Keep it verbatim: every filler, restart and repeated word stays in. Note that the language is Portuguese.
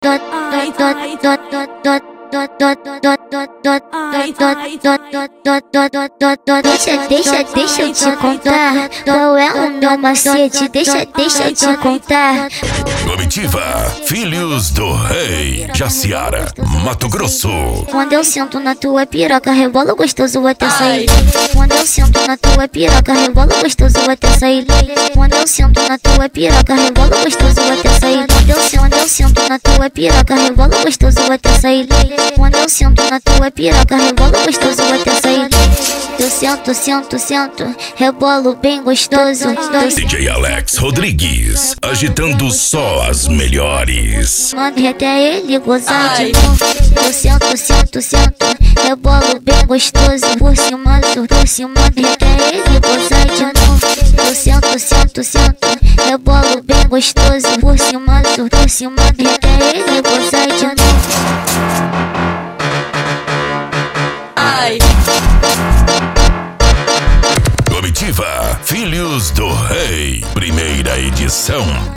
Deixa, deixa, deixa eu te contar qual é o meu macete. Deixa, deixa eu te contar. Comitiva, Filhos do Rei, Jaciara, Mato Grosso. Quando eu sento na tua piroca, rebola gostoso até sair. Quando eu sento na tua piroca, rebola gostoso até sair. Quando eu sento na tua piroca, rebola gostoso até sair. Quando eu sento, quando eu sento na tua piroca, rebola gostoso até sair. Quando eu sento na tua piroca, rebola gostoso até sair. Eu sento, sento, sento, rebolo bem gostoso. D J Alex Rodrigues, agitando só as melhores. Manda até ele gozar de novo. Eu sento, sento, sento, rebolo bem gostoso. Por cima do, por cima até ele gozar de novo. Eu sento, sento, sento, rebolo bem gostoso. Por cima do, por cima até ele gozar de novo. Ai. Comitiva, Filhos do Rei, primeira edição.